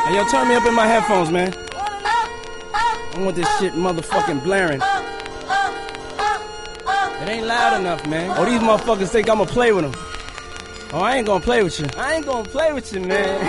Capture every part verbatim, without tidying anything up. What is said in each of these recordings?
Hey, yo, turn me up in my headphones, man. I want this shit motherfucking blaring. It ain't loud enough, man. Oh, these motherfuckers think I'ma play with them. Oh, I ain't gonna play with you. I ain't gonna play with you, man.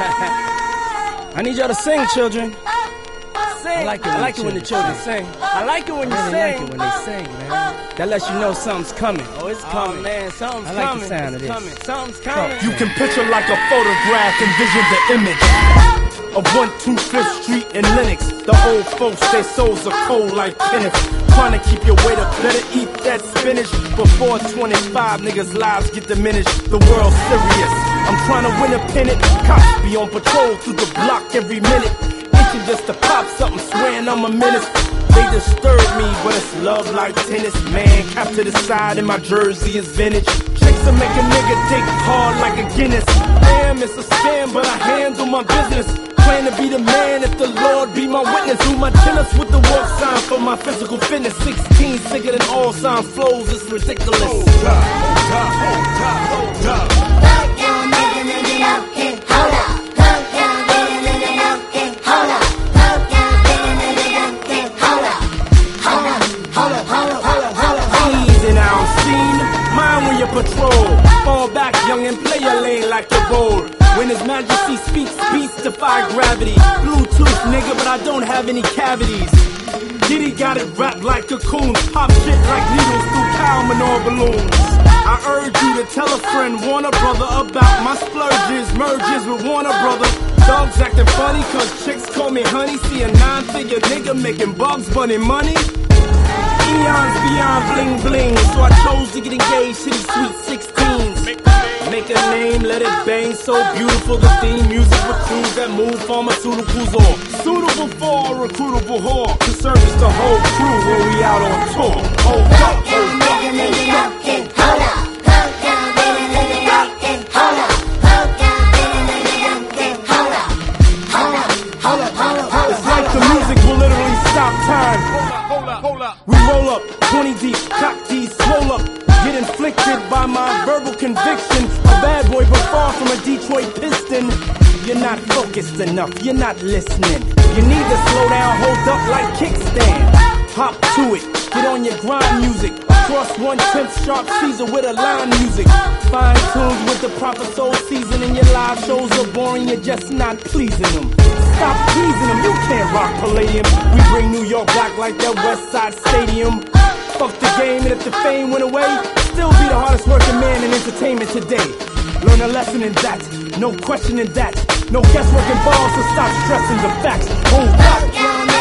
I need y'all to sing, children. Sing. I like it when, I like it when the children sing. I like it when you sing. I like it when they sing, man. That lets you know something's coming. Oh, it's coming. Oh, man, something's coming. I like coming. The sound it's of this. Coming. Something's coming. You can picture like a photograph, envision the image of one two fifth Street in Lenox. The old folks, their souls are cold like Kenneth. Trying to keep your weight up, better eat that spinach. Before twenty-five, niggas' lives get diminished. The world's serious. I'm trying to win a pennant. Cops be on patrol through the block every minute. Itching just to pop something, swearing I'm a menace. They disturb me, but it's love like tennis. Man, cap to the side and my jersey is vintage. Chicks will make a nigga dig hard like a Guinness. Damn, it's a scam, but I handle my business. Plan to be the man if the Lord be my witness. Do my chin-ups with the walk sign for my physical fitness. Sixteen sicker than all sign flows, it's ridiculous. Hold up, hold up, hold up, hold up. Hold up, hold up. Patrol, fall back, young, and play your lane like your bowl. When His Majesty speaks, beats defy gravity. Bluetooth, nigga, but I don't have any cavities. Diddy got it wrapped like cocoons, pop shit like needles through cow manure balloons. I urge you to tell a friend, warn a brother about my splurges, merges with Warner Brother. Dogs acting funny cause chicks call me honey. See a nine-figure nigga making Bugs Bunny money. Eons beyond bling bling, so I chose to get engaged to these sweet sixteens. Make a name, let it bang, so beautiful. The theme music for crews that move pharmaceuticals or suitable for a recruitable whore to service the whole crew when we out on tour. Hold up, hold up, hold up. It's like the music will literally stop time. We roll up, twenty deep, cock D's, swole up. Get inflicted by my verbal conviction. A bad boy, but far from a Detroit Piston. You're not focused enough, you're not listening. You need to slow down, hold up like kickstand. Hop to it, get on your grind music. Across one tenth sharp Caesar with a line music. Fine tuned with the proper soul seasoning. Your live shows are boring, you're just not pleasing them. Stop teasing them, you can't rock Palladium. We bring New York back like that West Side Stadium. Fuck the game, and if the fame went away, still be the hardest working man in entertainment today. Learn a lesson in that, no question in that. No guesswork involved, so stop stressing the facts. Hold up.